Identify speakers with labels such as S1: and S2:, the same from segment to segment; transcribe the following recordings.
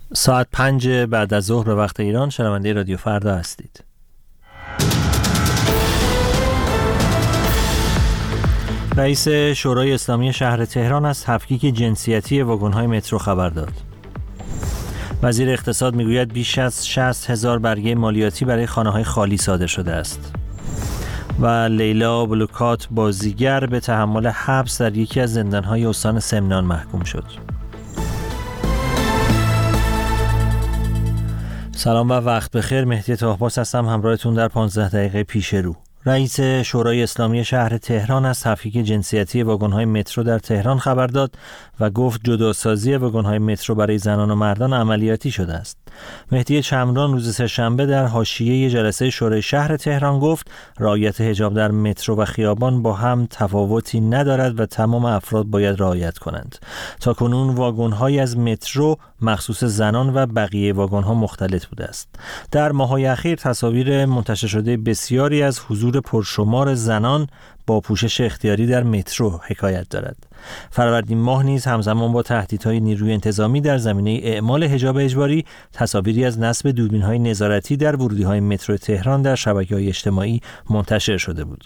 S1: ساعت 5 بعد از ظهر به وقت ایران شنونده رادیو فردا هستید. رئیس شورای اسلامی شهر تهران از تفکیک جنسیتی واگن‌های مترو خبر داد. وزیر اقتصاد میگوید بیش از 60,000 برگه مالیاتی برای خانه‌های خالی صادر شده است. و لیلا بلوکات بازیگر به تحمل حبس در یکی از زندان‌های استان سمنان محکوم شد. سلام و وقت بخیر. مهدی طاهباس هستم همراهتون در 15 دقیقه پیش رو. رئیس شورای اسلامی شهر تهران از تفکیک جنسیتی واگن‌های مترو در تهران خبر داد و گفت جداسازی واگن‌های مترو برای زنان و مردان عملیاتی شده است. مهدی چمران روز سه‌شنبه در حاشیه جلسه شورای شهر تهران گفت رعایت حجاب در مترو و خیابان با هم تفاوتی ندارد و تمام افراد باید رعایت کنند. تاکنون واگن‌های از مترو مخصوص زنان و بقیه واگن‌ها مختلط بوده است. در ماه‌های اخیر تصاویر منتشر شده بسیاری از حضور پرشمار زنان با پوشش اختیاری در مترو حکایت دارد. فروردین ماه نیز همزمان با تهدیدهای نیروی انتظامی در زمینه اعمال حجاب اجباری تصاویری از نصب دوربین‌های نظارتی در ورودی‌های مترو تهران در شبکه‌های اجتماعی منتشر شده بود.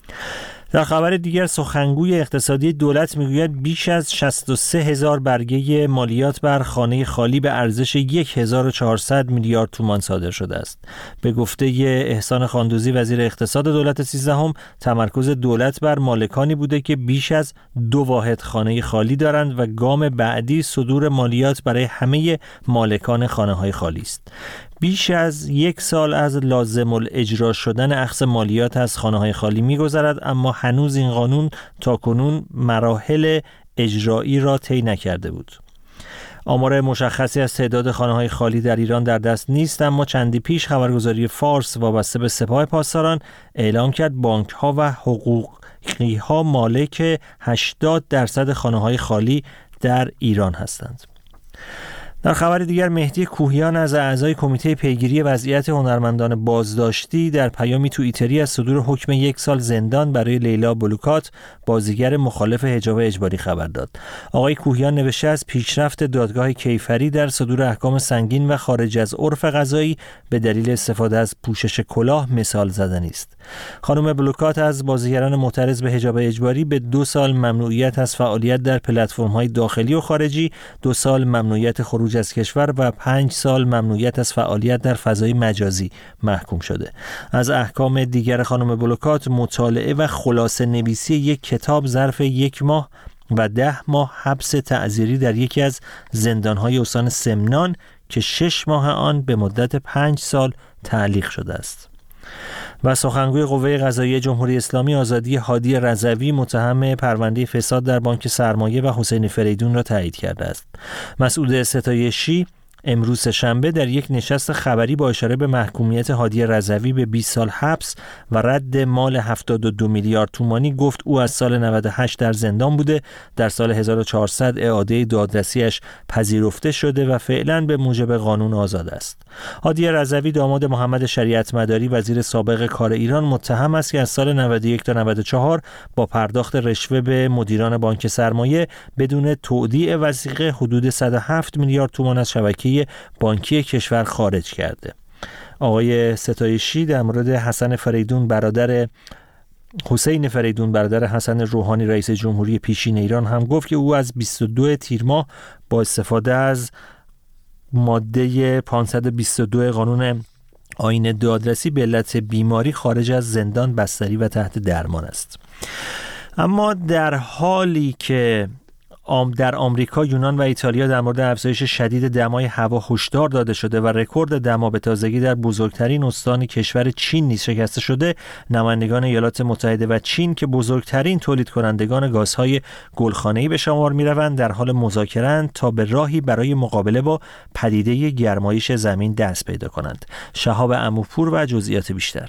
S1: در خبر دیگر سخنگوی اقتصادی دولت میگوید بیش از 63,000 برگه مالیات بر خانه خالی به ارزش 1400 میلیارد تومان صادر شده است. به گفته احسان خاندوزی وزیر اقتصاد دولت 13 تمرکز دولت بر مالکانی بوده که بیش از 2 واحد خانه خالی دارند و گام بعدی صدور مالیات برای همه مالکان خانه‌های خالی است. بیش از 1 سال از لازم الاجرا شدن اخذ مالیات از خانه‌های خالی می‌گذرد، اما هنوز این قانون تاکنون مراحل اجرایی را طی نکرده بود. آمار مشخصی از تعداد خانه‌های خالی در ایران در دست نیست، اما چندی پیش خبرگزاری فارس وابسته به سپاه پاسداران اعلام کرد بانک‌ها و حقوقی‌ها مالک 80% خانه‌های خالی در ایران هستند. در خبر دیگر مهدی کوهیان از اعضای کمیته پیگیری وضعیت هنرمندان بازداشتی در پیامی توییتری از صدور حکم 1 سال زندان برای لیلا بلوکات بازیگر مخالف حجاب اجباری خبر داد. آقای کوهیان نوشته از پیشرفت دادگاه کیفری در صدور احکام سنگین و خارج از عرف قضایی به دلیل استفاده از پوشش کلاه مثال زدنی است. خانم بلوکات از بازیگران معترض به حجاب اجباری به 2 سال ممنوعیت از فعالیت در پلتفرم‌های داخلی و خارجی، 2 سال ممنوعیت خروج از کشور و 5 سال ممنوعیت از فعالیت در فضای مجازی محکوم شده. از احکام دیگر خانم بلوکات مطالعه و خلاصه نویسی یک کتاب ظرف 1 ماه و 10 ماه حبس تعزیری در یکی از زندان‌های استان سمنان که 6 ماه آن به مدت 5 سال تعلیق شده است. و سخنگوی قوه قضاییه جمهوری اسلامی آزادی هادی رضوی متهم پرونده فساد در بانک سرمایه و حسین فریدون را تایید کرده است. مسعود ستایشی امروز شنبه در یک نشست خبری با اشاره به محکومیت هادی رضوی به 20 سال حبس و رد مال 72 میلیارد تومانی گفت او از سال 98 در زندان بوده، در سال 1400 اعاده دادرسیش پذیرفته شده و فعلا به موجب قانون آزاد است. هادی رضوی داماد محمد شریعت مداری وزیر سابق کار ایران متهم است که از سال 91 تا 94 با پرداخت رشوه به مدیران بانک سرمایه بدون تودیع وثیقه حدود 107 میلیارد تومان از شبکه بانکی کشور خارج کرده. آقای ستایشی در مورد حسین فریدون برادر حسن روحانی رئیس جمهوری پیشین ایران هم گفت که او از 22 تیر ماه با استفاده از ماده 522 قانون آیین دادرسی به علت بیماری خارج از زندان بستری و تحت درمان است. اما در حالی که در آمریکا، یونان و ایتالیا در مورد افزایش شدید دمای هوا هشدار داده شده و رکورد دما به تازگی در بزرگترین استان کشور چین نیز شکسته شده، نمایندگان ایالات متحده و چین که بزرگترین تولید کنندگان گازهای گلخانه‌ای به شمار می‌روند در حال مذاکره‌اند تا به راهی برای مقابله با پدیده گرمایش زمین دست پیدا کنند. شهاب عموپور و جزئیات بیشتر.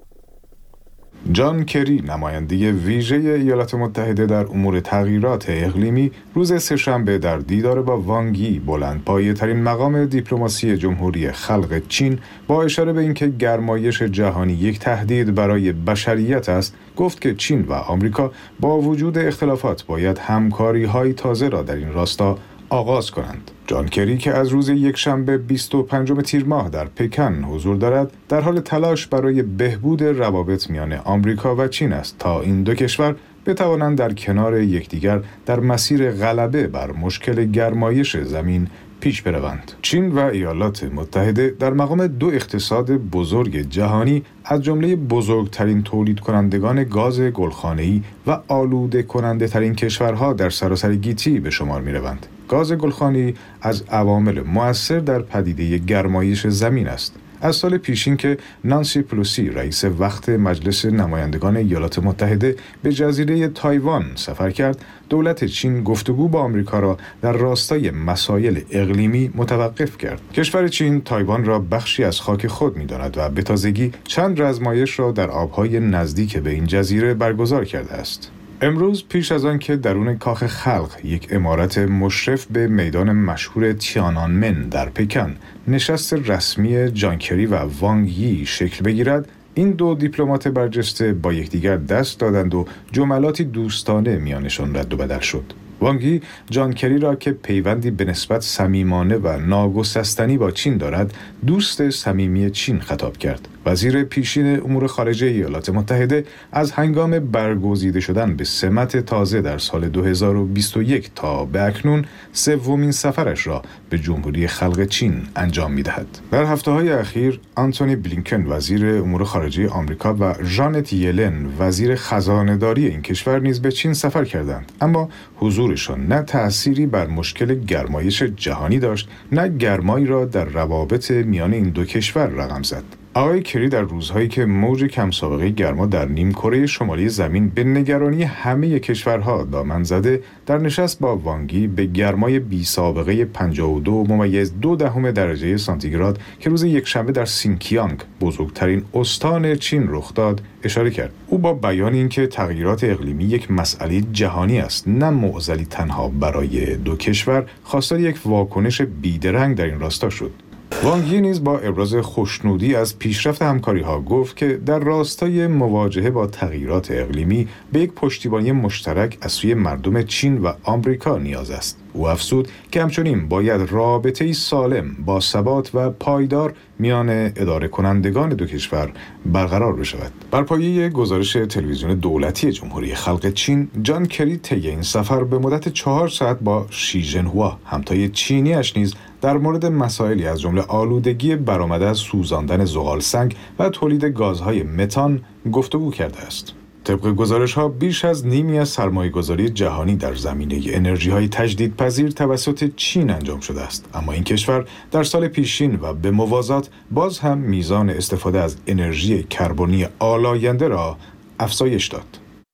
S2: جان کری، نماینده ویژه ایالات متحده در امور تغییرات اقلیمی، روز سه‌شنبه در دیدار با وانگ یی، بلندپایه‌ترین مقام دیپلماسی جمهوری خلق چین، با اشاره به اینکه گرمایش جهانی یک تهدید برای بشریت است، گفت که چین و آمریکا با وجود اختلافات باید همکاری‌های تازه را در این راستا آغاز کنند. جان کری که از روز یکشنبه 25 تیر ماه در پکن حضور دارد، در حال تلاش برای بهبود روابط میان آمریکا و چین است تا این دو کشور بتوانند در کنار یکدیگر در مسیر غلبه بر مشکل گرمایش زمین پیش بروند. چین و ایالات متحده در مقام دو اقتصاد بزرگ جهانی از جمله بزرگترین تولید کنندگان گاز گلخانه‌ای و آلوده کننده ترین کشورها در سراسر گیتی به شمار می روند. گاز گلخانه‌ای از عوامل مؤثر در پدیده گرمایش زمین است. از سال پیشین که نانسی پلوسی رئیس وقت مجلس نمایندگان ایالات متحده به جزیره تایوان سفر کرد، دولت چین گفتگو با آمریکا را در راستای مسائل اقلیمی متوقف کرد. کشور چین تایوان را بخشی از خاک خود می‌داند و به تازگی چند رزمایش را در آبهای نزدیک به این جزیره برگزار کرده است. امروز پیش از آن که درون کاخ خلق یک عمارت مشرف به میدان مشهور تیانانمن در پکن نشست رسمی جان کری و وانگ یی شکل بگیرد، این دو دیپلمات برجسته با یکدیگر دست دادند و جملاتی دوستانه میانشان رد و بدل شد. وانگ یی جان کری را که پیوندی به نسبت صمیمانه و ناگسستنی با چین دارد، دوست صمیمی چین خطاب کرد. وزیر پیشین امور خارجه ایالات متحده از هنگام برگزیده شدن به سمت تازه در سال 2021 تا به اکنون سومین سفرش را به جمهوری خلق چین انجام می‌دهد. در هفته‌های اخیر آنتونی بلینکن وزیر امور خارجه آمریکا و ژانت یلن وزیر خزانه‌داری این کشور نیز به چین سفر کردند، اما حضورشان نه تأثیری بر مشکل گرمایش جهانی داشت، نه گرمایی را در روابط میان این دو کشور رقم زد. آقای کری در روزهایی که موج کم سابقه گرما در نیمکره شمالی زمین به نگرانی همه کشورها دامن زده، در نشست با وانگ یی به گرمای بی سابقه 52.2 درجه سانتیگراد که روز یکشنبه در سینکیانگ، بزرگترین استان چین، رخ داد اشاره کرد. او با بیان اینکه تغییرات اقلیمی یک مسئله جهانی است، نه معضلی تنها برای دو کشور، خواستار یک واکنش بیدرنگ در این راستا شد. وانگ یی نیز با ابراز خوشنودی از پیشرفت همکاری‌ها گفت که در راستای مواجهه با تغییرات اقلیمی به یک پشتیبانی مشترک از سوی مردم چین و آمریکا نیاز است. او افزود که همچنین باید رابطه‌ای سالم، با ثبات و پایدار میان اداره کنندگان دو کشور برقرار بشود. بر پایه گزارش تلویزیون دولتی جمهوری خلق چین، جان کری طی این سفر به مدت 4 ساعت با شی ژنهوا، همتای چینی‌اش نیز در مورد مسائلی از جمله آلودگی برآمده از سوزاندن زغالسنگ و تولید گازهای متان گفتگو کرده است. طبق گزارش‌ها بیش از نیمی از سرمایه‌گذاری جهانی در زمینه انرژی‌های تجدیدپذیر توسط چین انجام شده است، اما این کشور در سال پیشین و به موازات باز هم میزان استفاده از انرژی کربنی آلاینده را افزایش داد.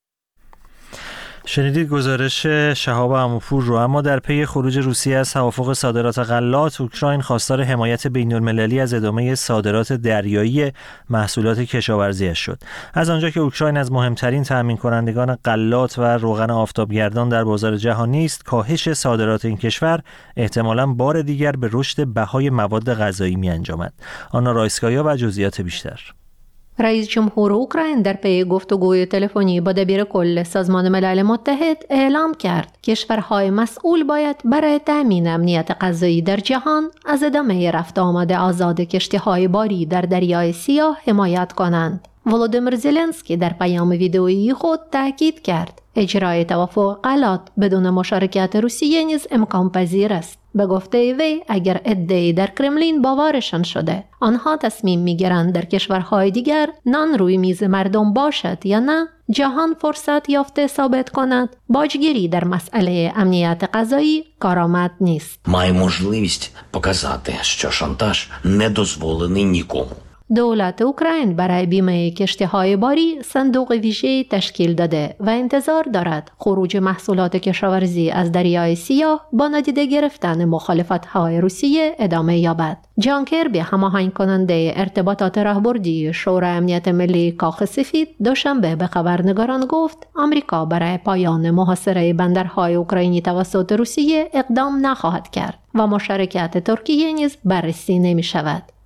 S1: شنیدید گزارش شهاب عموپور رو. اما در پی خروج روسیه از توافق صادرات غلات، اوکراین خواستار حمایت بین‌المللی از ادامه صادرات دریایی محصولات کشاورزی‌اش شد. از آنجا که اوکراین از مهمترین تامین کنندگان غلات و روغن آفتابگردان در بازار جهانی است، کاهش صادرات این کشور احتمالاً بار دیگر به رشد بهای مواد غذایی می‌انجامد. آنا رایسکایا و جزئیات بیشتر.
S3: رئیس جمهور اوکراین در پی گفتگوی تلفنی با دبیر کل سازمان ملل متحد اعلام کرد کشورهای مسئول باید برای تأمین امنیت غذایی در جهان از ادامه رفت آمد آزاد کشتی‌های باری در دریای سیاه حمایت کنند. ولودیمیر زلنسکی در پیام ویدئویی خود تاکید کرد اجرای توافق غلات بدون مشارکت روسیه نیز امکان پذیر است. به گفته وی اگر عده‌ای در کرملین باورشان شده آنها تصمیم می‌گیرند در کشورهای دیگر نان روی میز مردم باشد یا نه، جهان فرصت یافته ثابت کند باجگیری در مسئله امنیت غذایی کارآمد نیست.
S4: Має можливість показати, що шантаж не дозволений нікому.
S3: دولت اوکراین برای بیمه کشتی‌های باری صندوق ویژه‌ای تشکیل داده و انتظار دارد خروج محصولات کشاورزی از دریای سیاه با نادیده گرفتن مخالفت‌های روسیه ادامه یابد. جان کربی، هماهنگ کننده ارتباطات راهبردی شورای امنیت ملی کاخ سفید، دوشنبه به خبرنگاران گفت آمریکا برای پایان محاصره بندرهای اوکراینی توسط روسیه اقدام نخواهد کرد و مشارکت ترکیه نیز بررسی نمی شود.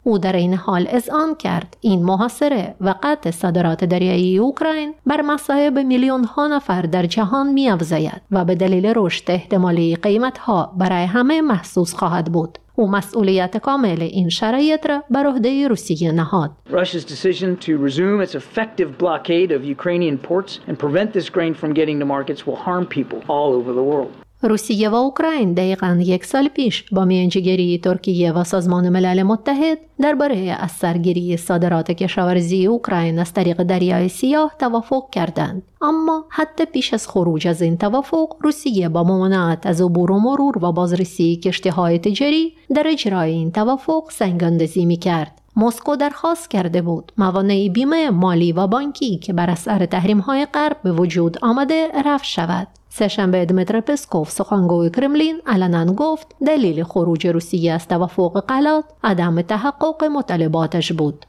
S3: او در این حال اذعان کرد این محاصره و قطع صادرات دریایی اوکراین بر مصائب میلیون‌ها نفر در جهان می‌افزاید و به دلیل رشد احتمالی قیمت‌ها برای همه محسوس خواهد بود. او مسئولیت کامل این شرایط را بر عهده روسیه نهاد.
S5: Russia's decision to resume its effective blockade of Ukrainian ports and prevent this grain from getting to markets will harm people all over the world.
S3: روسیه و اوکراین دقیقاً 1 سال پیش با میانجیگری ترکیه و سازمان ملل متحد درباره از سرگیری صادرات کشاورزی اوکراین از طریق دریای سیاه توافق کردند. اما حتی پیش از خروج از این توافق، روسیه با ممانعت از عبور و مرور و بازرسی کشتی‌های تجاری در اجرای این توافق سنگ‌اندازی می‌کرد. مسکو درخواست کرده بود موانع بیمه مالی و بانکی که بر اثر تحریم‌های غرب به وجود آمده رفع شود. سه‌شنبه دمیتری پسکوف سخنگوی کرملین علنا گفت دلیل خروج روسیه از توافق غلات عدم تحقق مطالباتش بود.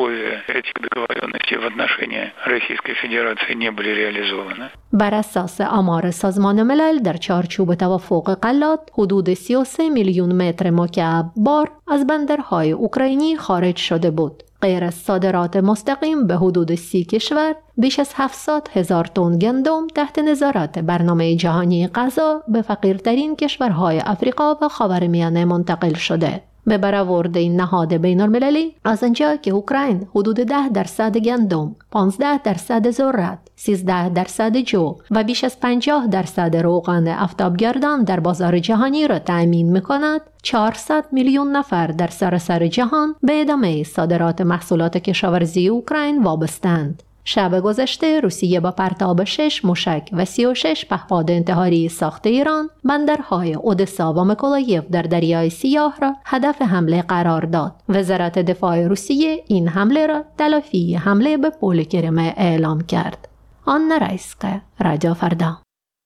S3: بر اساس آمار سازمان ملل در چارچوب توافق غلات حدود 33 میلیون متر مکعب بار از بندرهای اوکراینی خارج شده بود. غیر از صادرات مستقیم به حدود 30 کشور، بیش از 700,000 تن گندم تحت نظارت برنامه جهانی غذا به فقیرترین کشورهای افریقا و خاورمیانه منتقل شده. به برآورد این نهاد بین‌المللی، از آنجا که اوکراین حدود 10% گندم، 15% ذرت، 13% جو و بیش از 50% روغن آفتابگردان در بازار جهانی را تأمین می‌کند، 400 میلیون نفر در سراسر جهان به ادامه صادرات محصولات کشاورزی اوکراین وابسته‌اند. شب گذشته روسیه با پرتاب 6 موشک و 36 پهپاد انتحاری ساخت ایران بندرهای اودسا و میکولایف در دریای سیاه را هدف حمله قرار داد. وزارت دفاع روسیه این حمله را تلافی حمله به پل کریم اعلام کرد. آنا رایسکا، رادیو فردا.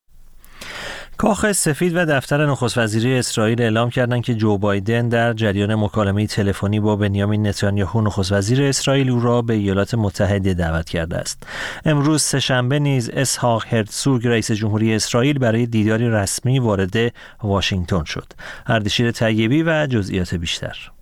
S1: کاخ سفید و دفتر نخست وزیری اسرائیل اعلام کردند که جو بایدن در جریان مکالمه تلفنی با بنیامین نتانیاهو نخست وزیر اسرائیل او را به ایالات متحده دعوت کرده است. امروز سه‌شنبه نیز اسحاق هرتزوگ رئیس جمهوری اسرائیل برای دیداری رسمی وارد واشنگتن شد. اردشیر طیبی و جزئیات بیشتر.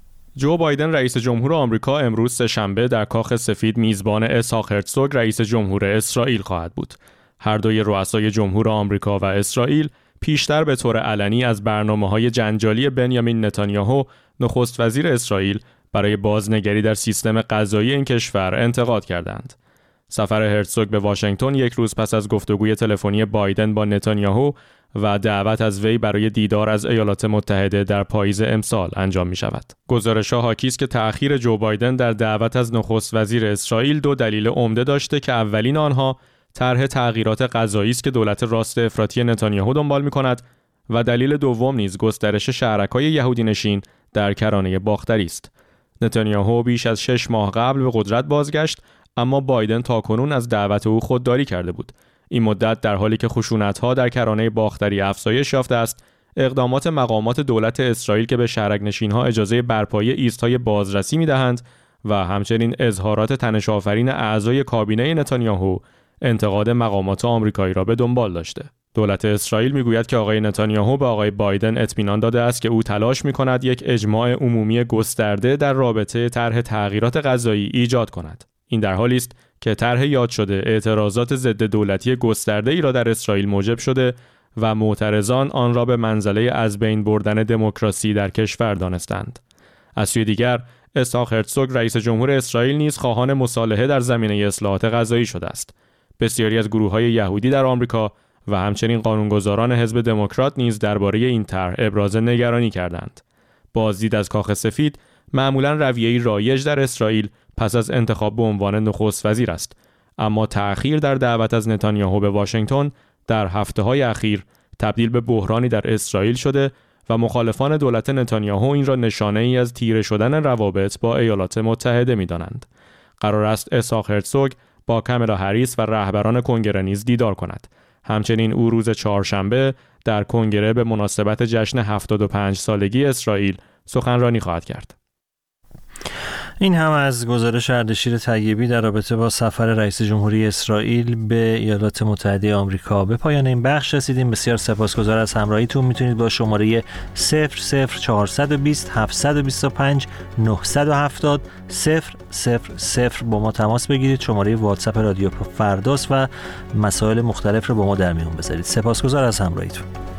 S6: جو بایدن رئیس جمهور آمریکا امروز سه‌شنبه در کاخ سفید میزبان اسحاق هرتزوگ رئیس جمهور اسرائیل خواهد بود. هر دوی رؤسای جمهور آمریکا و اسرائیل پیشتر به طور علنی از برنامه‌های جنجالی بنیامین نتانیاهو نخست وزیر اسرائیل برای بازنگری در سیستم قضایی این کشور انتقاد کردند. سفر هرتزوگ به واشنگتن یک روز پس از گفتگوی تلفنی بایدن با نتانیاهو و دعوت از وی برای دیدار از ایالات متحده در پاییز امسال انجام می شود. گزارش‌ها حاکی است که تأخیر جو بایدن در دعوت از نخست وزیر اسرائیل 2 دلیل عمده داشته که اولین آنها طرح تغییرات قضایی است که دولت راست افراطی نتانیاهو دنبال می‌کند و دلیل دوم نیز گسترش شهرک‌های یهودی نشین در کرانه باختری است. نتانیاهو بیش از 6 ماه قبل به قدرت بازگشت، اما بایدن تاکنون از دعوت او خودداری کرده بود. این مدت در حالی که خشونت‌ها در کرانه باختری افزایش یافته است، اقدامات مقامات دولت اسرائیل که به شهرک‌نشین‌ها اجازه برپایی ایست‌های بازرسی می‌دهند و همچنین اظهارات تنش‌آفرین اعضای کابینه نتانیاهو انتقاد مقامات آمریکایی را به دنبال داشته. دولت اسرائیل میگوید که آقای نتانیاهو به آقای بایدن اطمینان داده است که او تلاش می‌کند یک اجماع عمومی گسترده در رابطه طرح تغییرات قضایی ایجاد کند. این در حالی است که طرح یاد شده اعتراضات ضد دولتی گسترده‌ای را در اسرائیل موجب شده و معترضان آن را به منزله از بین بردن دموکراسی در کشور دانستند. از سوی دیگر اسحاق هرتزوگ رئیس جمهور اسرائیل نیز خواهان مصالحه در زمینه اصلاحات قضایی شده است. بسیاری از گروه‌های یهودی در آمریکا و همچنین قانونگذاران حزب دموکرات نیز درباره این طرح ابراز نگرانی کردند. بازدید از کاخ سفید معمولاً رویه‌ای رایج در اسرائیل پس از انتخاب به عنوان نخست وزیر است، اما تأخیر در دعوت از نتانیاهو به واشنگتن در هفته‌های اخیر تبدیل به بحرانی در اسرائیل شده و مخالفان دولت نتانیاهو این را نشانه‌ای از تیره شدن روابط با ایالات متحده می‌دانند. قرار است اسحاق هرتزوگ با کامالا هریس و رهبران کنگره نیز دیدار کند. همچنین او روز چهارشنبه در کنگره به مناسبت جشن 75 سالگی اسرائیل سخنرانی خواهد کرد.
S1: این هم از گزارش اردشیر طیبی در رابطه با سفر رئیس جمهوری اسرائیل به ایالات متحده آمریکا. به پایان این بخش رسیدیم. بسیار سپاسگزار از همراهیتون. میتونید با شماره 00420 725 970 000 با ما تماس بگیرید. شماره واتساپ رادیو فرداست و مسائل مختلف رو با ما در میون بذارید. سپاسگزار از همراهیتون.